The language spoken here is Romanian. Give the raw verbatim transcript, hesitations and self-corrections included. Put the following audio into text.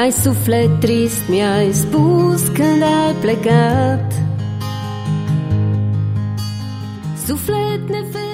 Ai suflet trist, mi-ai spus când ai plecat. Suflet nefericit